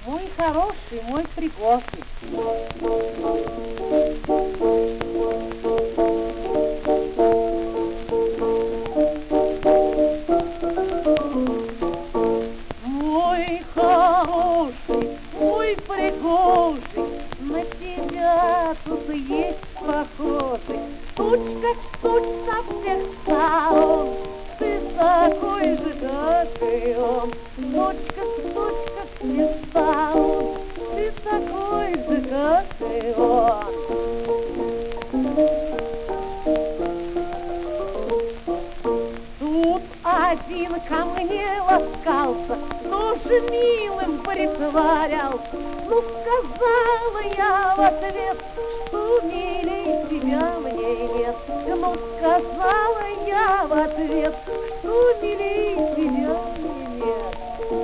Мой хороший, мой пригожий. Мой хороший, мой пригожий, на тебя тут есть похожий. Стучка, стуч со всех сторон, ты такой же, как и он. Стучка, стуч со всех сторон, ты такой же, как и он. Тут один ко мне ласкался, тоже милым притворялся. Ну, сказала я в ответ, что милей тебя мне нет. Ну, сказала я в ответ, что милей тебя мне нет.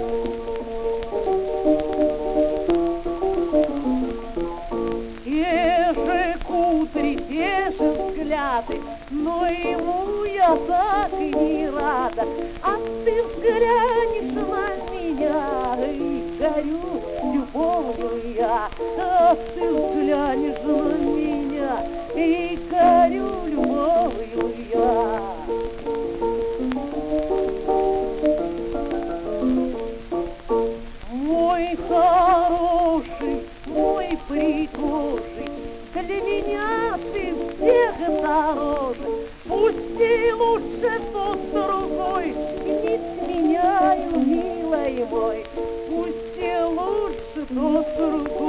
Те же кудри, те же взгляды, но ему я так и не рада. А ты взглянешь на меня, и горю любовью я. А ты взглянешь на меня, и горю любовью я. Мой хороший, мой пригожий, для меня ты всех дороже. Пусть и лучше тот другой, не сменяю, милый мой. Пусть и лучше тот другой.